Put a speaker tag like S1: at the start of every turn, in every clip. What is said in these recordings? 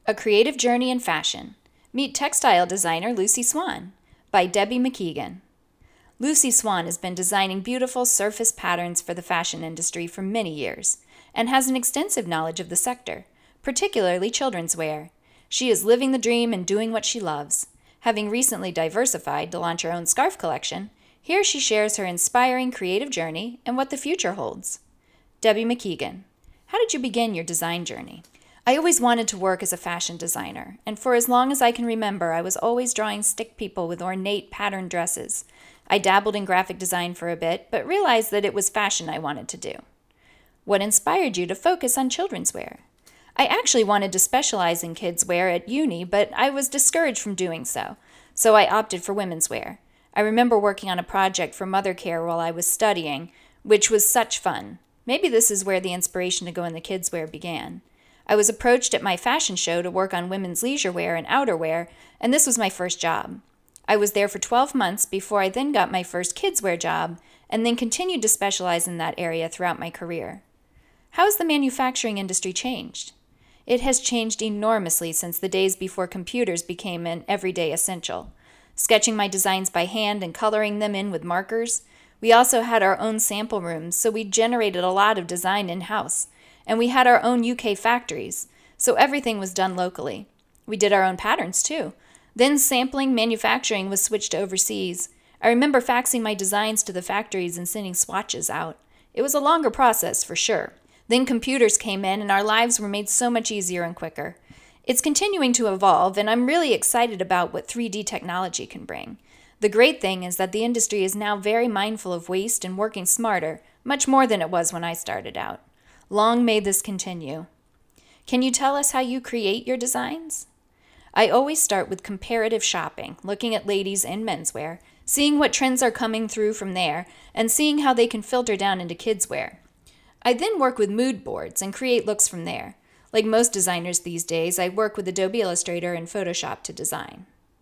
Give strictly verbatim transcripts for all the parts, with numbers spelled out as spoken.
S1: A Creative Journey in Fashion. Meet textile designer Lucy Swan by Debbie McKeegan. Lucy Swan has been designing beautiful surface patterns for the fashion industry for many years and has an extensive knowledge of the sector, particularly children's wear. She is living the dream and doing what she loves. Having recently diversified to launch her own scarf collection, here she shares her inspiring creative journey and what the future holds. Debbie McKeegan. How did you begin your design journey? I always wanted to work as a fashion designer, and for as long as I can remember, I was always drawing stick people with ornate patterned dresses. I dabbled in graphic design for a bit, but realized that it was fashion I wanted to do. What inspired you to focus on children's wear? I actually wanted to specialize in kids' wear at uni, but I was discouraged from doing so, so I opted for women's wear. I remember working on a project for Mother Care while I was studying, which was such fun. Maybe this is where the inspiration to go in the kids' wear began. I was approached at my fashion show to work on women's leisure wear and outerwear, and this was my first job. I was there for twelve months before I then got my first kids' wear job, and then continued to specialize in that area throughout my career. How has the manufacturing industry changed? It has changed enormously since the days before computers became an everyday essential. Sketching my designs by hand and coloring them in with markers. We also had our own sample rooms, so we generated a lot of design in-house. And we had our own U K factories, so everything was done locally. We did our own patterns, too. Then sampling manufacturing was switched to overseas. I remember faxing my designs to the factories and sending swatches out. It was a longer process, for sure. Then computers came in, and our lives were made so much easier and quicker. It's continuing to evolve, and I'm really excited about what three D technology can bring. The great thing is that the industry is now very mindful of waste and working smarter, much more than it was when I started out. Long may this continue. Can you tell us how you create your designs? I always start with comparative shopping, looking at ladies' and menswear, seeing what trends are coming through from there, and seeing how they can filter down into kids' wear. I then work with mood boards and create looks from there. Like most designers these days, I work with Adobe Illustrator and Photoshop to design.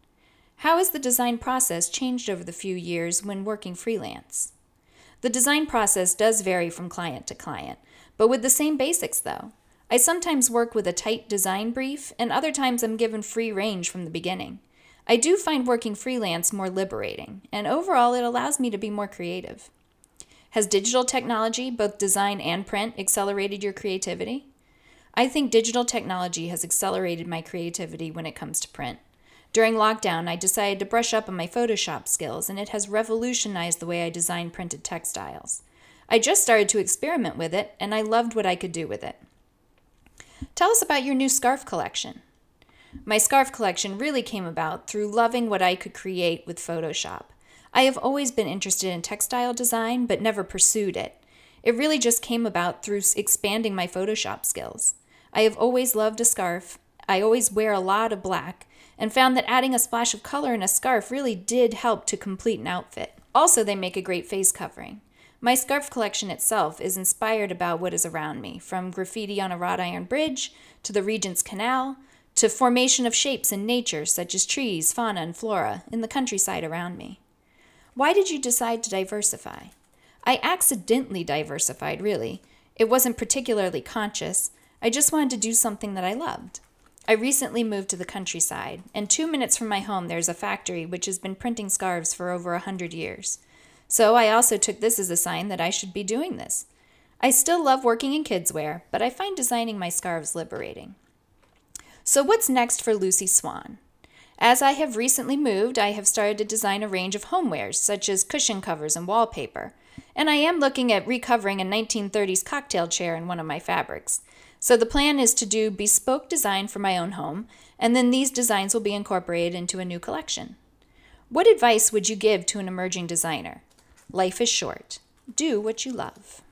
S1: How has the design process changed over the few years when working freelance? The design process does vary from client to client, but with the same basics though. I sometimes work with a tight design brief, and other times I'm given free range from the beginning. I do find working freelance more liberating, and overall it allows me to be more creative. Has digital technology, both design and print, accelerated your creativity? I think digital technology has accelerated my creativity when it comes to print. During lockdown, I decided to brush up on my Photoshop skills, and it has revolutionized the way I design printed textiles. I just started to experiment with it, and I loved what I could do with it. Tell us about your new scarf collection. My scarf collection really came about through loving what I could create with Photoshop. I have always been interested in textile design, but never pursued it. It really just came about through expanding my Photoshop skills. I have always loved a scarf. I always wear a lot of black, and found that adding a splash of color in a scarf really did help to complete an outfit. Also, they make a great face covering. My scarf collection itself is inspired about what is around me, from graffiti on a wrought iron bridge, to the Regent's Canal, to formation of shapes in nature such as trees, fauna, and flora in the countryside around me. Why did you decide to diversify? I accidentally diversified, really. It wasn't particularly conscious. I just wanted to do something that I loved. I recently moved to the countryside, and two minutes from my home there's a factory which has been printing scarves for over a hundred years. So I also took this as a sign that I should be doing this. I still love working in kids' wear, but I find designing my scarves liberating. So what's next for Lucy Swan? As I have recently moved, I have started to design a range of homewares, such as cushion covers and wallpaper, and I am looking at recovering a nineteen thirties cocktail chair in one of my fabrics. So the plan is to do bespoke design for my own home, and then these designs will be incorporated into a new collection. What advice would you give to an emerging designer? Life is short. Do what you love.